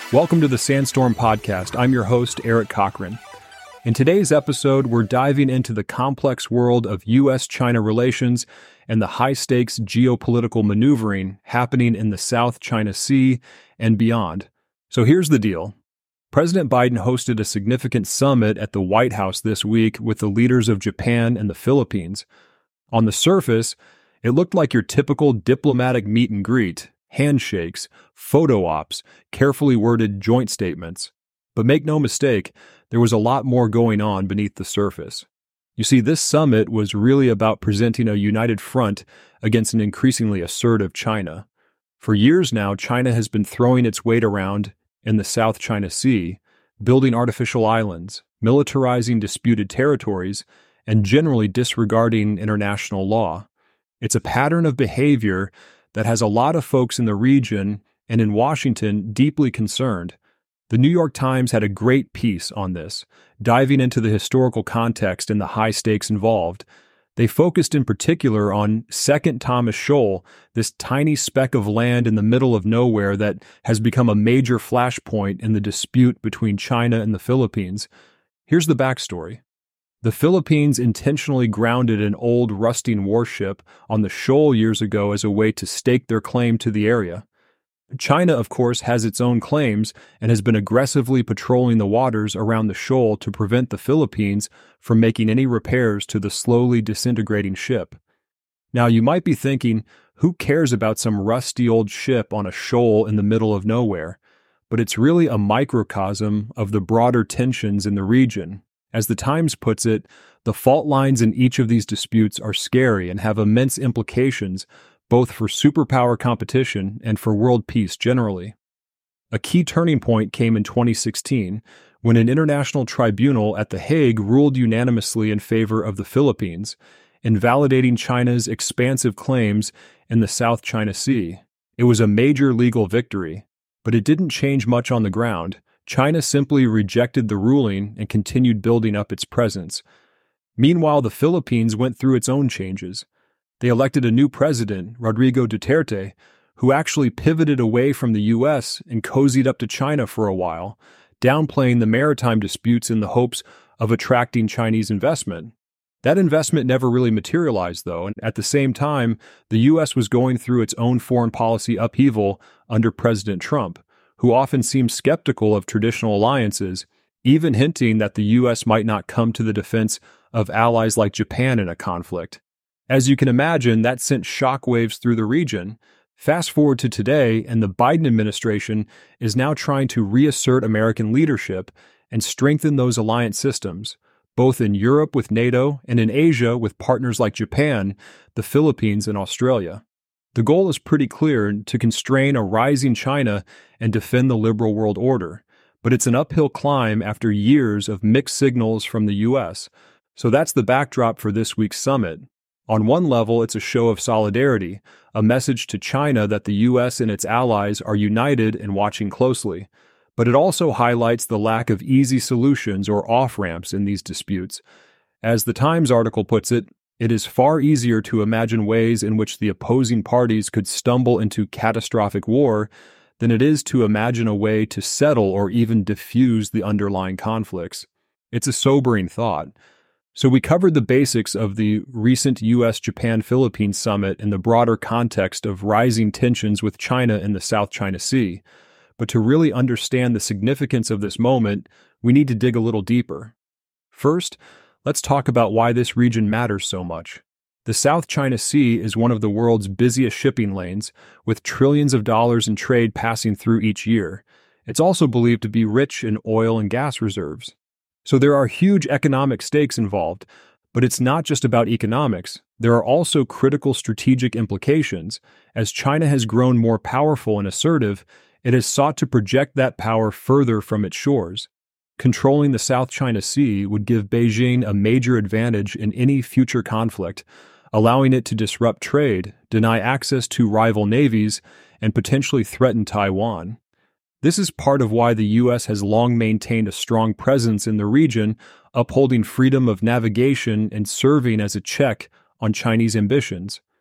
Welcome to the Sandstorm Podcast. I'm your host, Eric Cochran. In today's episode, we're diving into the complex world of U.S.-China relations and the high-stakes geopolitical maneuvering happening in the South China Sea and beyond. So here's the deal. President Biden hosted a significant summit at the White House this week with the leaders of Japan and the Philippines. On the surface, it looked like your typical diplomatic meet and greet, handshakes, photo ops, carefully worded joint statements. But make no mistake, there was a lot more going on beneath the surface. You see, this summit was really about presenting a united front against an increasingly assertive China. For years now, China has been throwing its weight around in the South China Sea, building artificial islands, militarizing disputed territories, and generally disregarding international law. It's a pattern of behavior that has a lot of folks in the region and in Washington deeply concerned. The New York Times had a great piece on this, diving into the historical context and the high stakes involved. They focused in particular on Second Thomas Shoal, this tiny speck of land in the middle of nowhere that has become a major flashpoint in the dispute between China and the Philippines. Here's the backstory. The Philippines intentionally grounded an old rusting warship on the shoal years ago as a way to stake their claim to the area. China, of course, has its own claims and has been aggressively patrolling the waters around the shoal to prevent the Philippines from making any repairs to the slowly disintegrating ship. Now, you might be thinking, who cares about some rusty old ship on a shoal in the middle of nowhere? But it's really a microcosm of the broader tensions in the region. As the Times puts it, the fault lines in each of these disputes are scary and have immense implications both for superpower competition and for world peace generally. A key turning point came in 2016 when an international tribunal at The Hague ruled unanimously in favor of the Philippines, invalidating China's expansive claims in the South China Sea. It was a major legal victory, but it didn't change much on the ground. China simply rejected the ruling and continued building up its presence. Meanwhile, the Philippines went through its own changes. They elected a new president, Rodrigo Duterte, who actually pivoted away from the U.S. and cozied up to China for a while, downplaying the maritime disputes in the hopes of attracting Chinese investment. That investment never really materialized, though, and at the same time, the U.S. was going through its own foreign policy upheaval under President Trump, who often seemed skeptical of traditional alliances, even hinting that the U.S. might not come to the defense of allies like Japan in a conflict. As you can imagine, that sent shockwaves through the region. Fast forward to today, and the Biden administration is now trying to reassert American leadership and strengthen those alliance systems, both in Europe with NATO and in Asia with partners like Japan, the Philippines, and Australia. The goal is pretty clear: to constrain a rising China and defend the liberal world order. But it's an uphill climb after years of mixed signals from the U.S. So that's the backdrop for this week's summit. On one level, it's a show of solidarity, a message to China that the U.S. and its allies are united and watching closely. But it also highlights the lack of easy solutions or off-ramps in these disputes. As the Times article puts it, it is far easier to imagine ways in which the opposing parties could stumble into catastrophic war than it is to imagine a way to settle or even diffuse the underlying conflicts. It's a sobering thought. So we covered the basics of the recent U.S.-Japan-Philippines summit in the broader context of rising tensions with China in the South China Sea. But to really understand the significance of this moment, we need to dig a little deeper. First, let's talk about why this region matters so much. The South China Sea is one of the world's busiest shipping lanes, with trillions of dollars in trade passing through each year. It's also believed to be rich in oil and gas reserves. So there are huge economic stakes involved, but it's not just about economics. There are also critical strategic implications. As China has grown more powerful and assertive, it has sought to project that power further from its shores. Controlling the South China Sea would give Beijing a major advantage in any future conflict, allowing it to disrupt trade, deny access to rival navies, and potentially threaten Taiwan. This is part of why the U.S. has long maintained a strong presence in the region, upholding freedom of navigation and serving as a check on Chinese ambitions.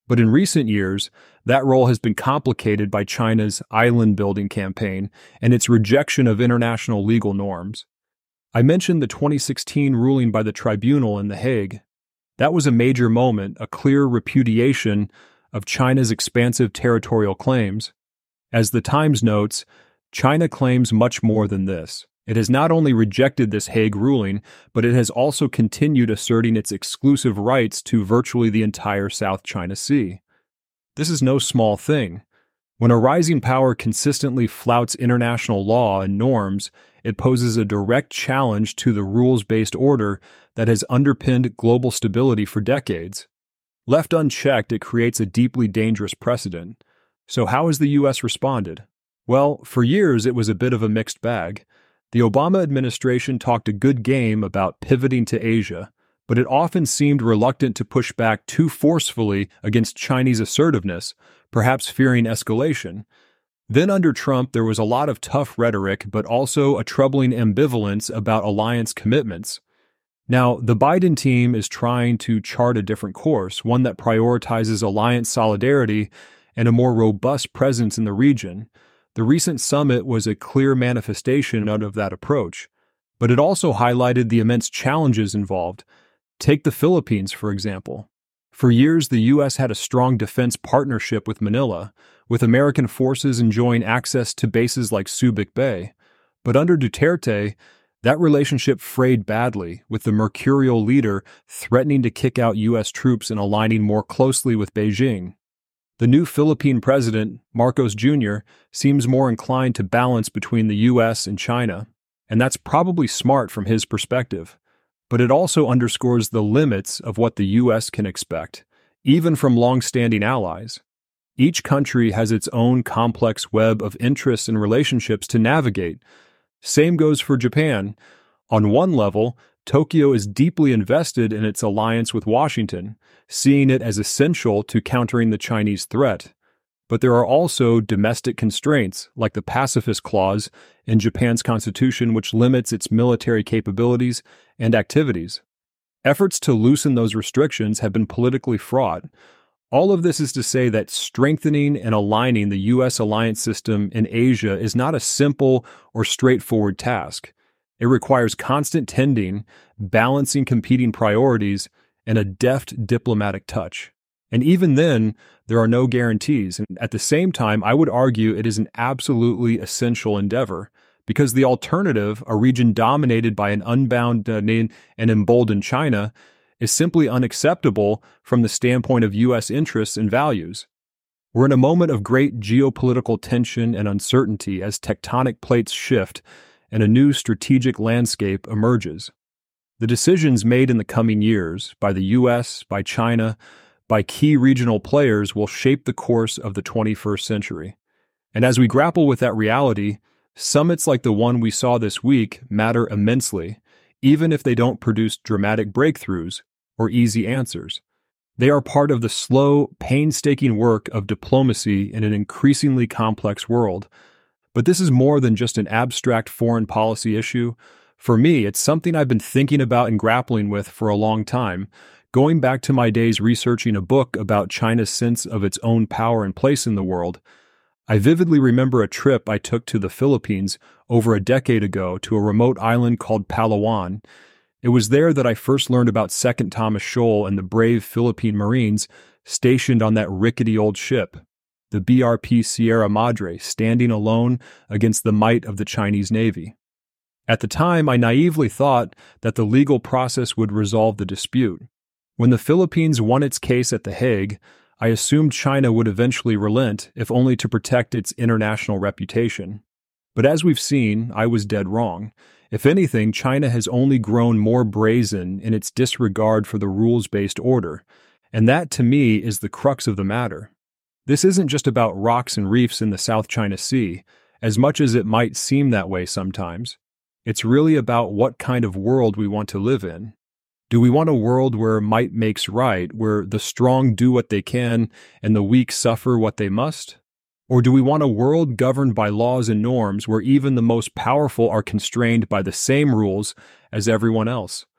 But in recent years, that role has been complicated by China's island-building campaign and its rejection of international legal norms. I mentioned the 2016 ruling by the tribunal in The Hague. That was a major moment, a clear repudiation of China's expansive territorial claims. As the Times notes, China claims much more than this. It has not only rejected this Hague ruling, but it has also continued asserting its exclusive rights to virtually the entire South China Sea. This is no small thing. When a rising power consistently flouts international law and norms, it poses a direct challenge to the rules-based order that has underpinned global stability for decades. Left unchecked, it creates a deeply dangerous precedent. So how has the U.S. responded? Well, for years it was a bit of a mixed bag. The Obama administration talked a good game about pivoting to Asia, but it often seemed reluctant to push back too forcefully against Chinese assertiveness, perhaps fearing escalation. Then under Trump, there was a lot of tough rhetoric, but also a troubling ambivalence about alliance commitments. Now, the Biden team is trying to chart a different course, one that prioritizes alliance solidarity and a more robust presence in the region. The recent summit was a clear manifestation of that approach, but it also highlighted the immense challenges involved. Take the Philippines, for example. For years, the U.S. had a strong defense partnership with Manila, with American forces enjoying access to bases like Subic Bay. But under Duterte, that relationship frayed badly, with the mercurial leader threatening to kick out U.S. troops and aligning more closely with Beijing. The new Philippine president, Marcos Jr., seems more inclined to balance between the U.S. and China, and that's probably smart from his perspective. But it also underscores the limits of what the U.S. can expect, even from long-standing allies. Each country has its own complex web of interests and relationships to navigate. Same goes for Japan. On one level, Tokyo is deeply invested in its alliance with Washington, seeing it as essential to countering the Chinese threat. But there are also domestic constraints, like the Pacifist Clause in Japan's constitution, which limits its military capabilities and activities. Efforts to loosen those restrictions have been politically fraught. All of this is to say that strengthening and aligning the U.S. alliance system in Asia is not a simple or straightforward task. It requires constant tending, balancing competing priorities, and a deft diplomatic touch. And even then, there are no guarantees. And at the same time, I would argue it is an absolutely essential endeavor, because the alternative, a region dominated by an unbound and emboldened China, is simply unacceptable from the standpoint of U.S. interests and values. We're in a moment of great geopolitical tension and uncertainty as tectonic plates shift and a new strategic landscape emerges. The decisions made in the coming years by the U.S., by China, by key regional players will shape the course of the 21st century. And as we grapple with that reality, summits like the one we saw this week matter immensely, even if they don't produce dramatic breakthroughs or easy answers. They are part of the slow, painstaking work of diplomacy in an increasingly complex world. But this is more than just an abstract foreign policy issue. For me, it's something I've been thinking about and grappling with for a long time, going back to my days researching a book about China's sense of its own power and place in the world. I vividly remember a trip I took to the Philippines over a decade ago to a remote island called Palawan. It was there that I first learned about 2nd Thomas Shoal and the brave Philippine Marines stationed on that rickety old ship, the BRP Sierra Madre, standing alone against the might of the Chinese Navy. At the time, I naively thought that the legal process would resolve the dispute. When the Philippines won its case at The Hague, I assumed China would eventually relent, if only to protect its international reputation. But as we've seen, I was dead wrong. If anything, China has only grown more brazen in its disregard for the rules-based order, and that, to me, is the crux of the matter. This isn't just about rocks and reefs in the South China Sea, as much as it might seem that way sometimes. It's really about what kind of world we want to live in. Do we want a world where might makes right, where the strong do what they can and the weak suffer what they must? Or do we want a world governed by laws and norms where even the most powerful are constrained by the same rules as everyone else?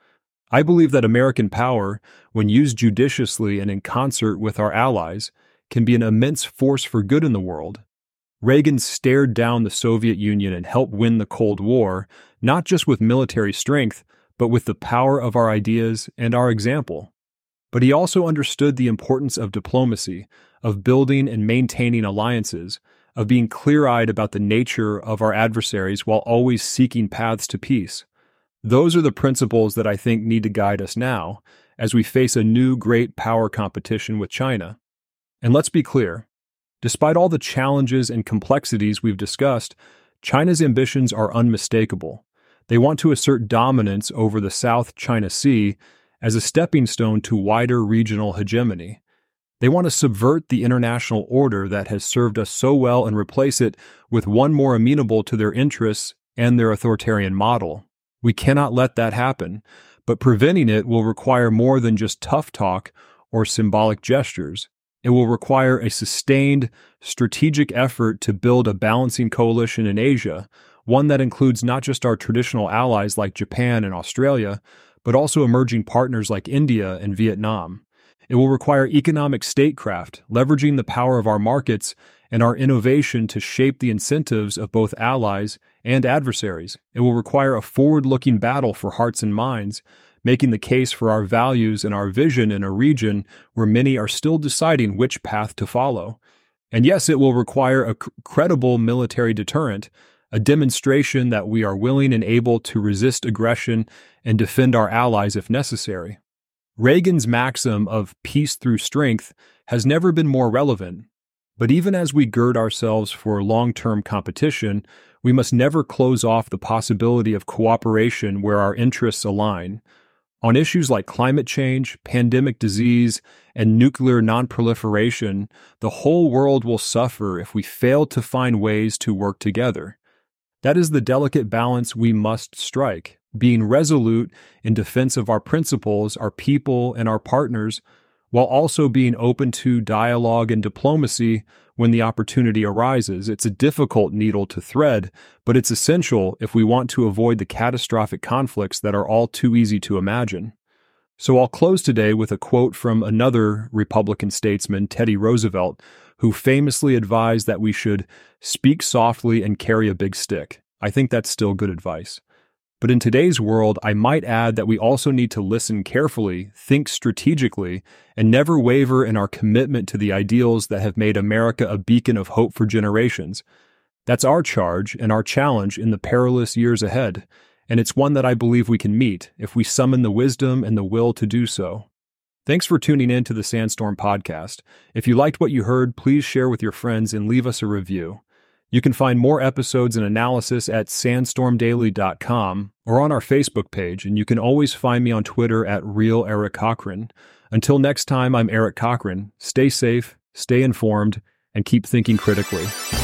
I believe that American power, when used judiciously and in concert with our allies, can be an immense force for good in the world. Reagan stared down the Soviet Union and helped win the Cold War, not just with military strength, but with the power of our ideas and our example. But he also understood the importance of diplomacy, of building and maintaining alliances, of being clear-eyed about the nature of our adversaries while always seeking paths to peace. Those are the principles that I think need to guide us now, as we face a new great power competition with China. And let's be clear, despite all the challenges and complexities we've discussed, China's ambitions are unmistakable. They want to assert dominance over the South China Sea as a stepping stone to wider regional hegemony. They want to subvert the international order that has served us so well and replace it with one more amenable to their interests and their authoritarian model. We cannot let that happen, but preventing it will require more than just tough talk or symbolic gestures. It will require a sustained, strategic effort to build a balancing coalition in Asia, one that includes not just our traditional allies like Japan and Australia, but also emerging partners like India and Vietnam. It will require economic statecraft, leveraging the power of our markets and our innovation to shape the incentives of both allies and adversaries. It will require a forward-looking battle for hearts and minds, making the case for our values and our vision in a region where many are still deciding which path to follow. And yes, it will require a credible military deterrent, a demonstration that we are willing and able to resist aggression and defend our allies if necessary. Reagan's maxim of peace through strength has never been more relevant. But even as we gird ourselves for long-term competition, we must never close off the possibility of cooperation where our interests align. On issues like climate change, pandemic disease, and nuclear non-proliferation, the whole world will suffer if we fail to find ways to work together. That is the delicate balance we must strike, being resolute in defense of our principles, our people, and our partners, while also being open to dialogue and diplomacy when the opportunity arises. It's a difficult needle to thread, but it's essential if we want to avoid the catastrophic conflicts that are all too easy to imagine. So I'll close today with a quote from another Republican statesman, Teddy Roosevelt, who famously advised that we should speak softly and carry a big stick. I think that's still good advice. But in today's world, I might add that we also need to listen carefully, think strategically, and never waver in our commitment to the ideals that have made America a beacon of hope for generations. That's our charge and our challenge in the perilous years ahead, and it's one that I believe we can meet if we summon the wisdom and the will to do so. Thanks for tuning in to the Sandstorm Podcast. If you liked what you heard, please share with your friends and leave us a review. You can find more episodes and analysis at sandstormdaily.com or on our Facebook page, and you can always find me on Twitter at @RealEricCochran. Until next time, I'm Eric Cochran. Stay safe, stay informed, and keep thinking critically.